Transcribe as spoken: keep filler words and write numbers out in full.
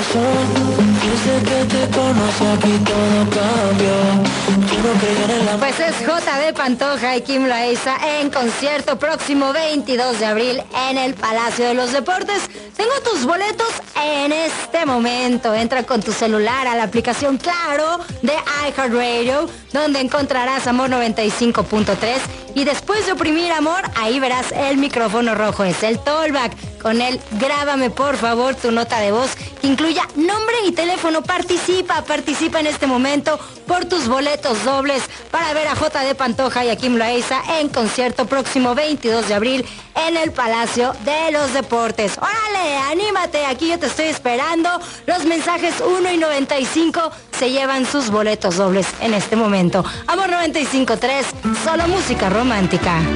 Desde que te conocí aquí todo cambió. Pues es J D Pantoja y Kim Loaiza en concierto próximo veintidós de abril en el Palacio de los Deportes. Tengo tus boletos en este momento. Entra con tu celular a la aplicación Claro de iHeartRadio, donde encontrarás Amor noventa y cinco punto tres, y después de oprimir Amor, ahí verás el micrófono rojo. Es el Tollback. Con él, grábame por favor tu nota de voz que incluya nombre y teléfono. Participa, participa en este momento por tus boletos dobles para ver a J D Pantoja y a Kim Loaiza en concierto próximo veintidós de abril en el Palacio de los Deportes. ¡Órale! ¡Anímate! Aquí yo te estoy esperando. Los mensajes uno y noventa y cinco se llevan sus boletos dobles en este momento. Amor noventa y cinco punto tres, solo música romántica.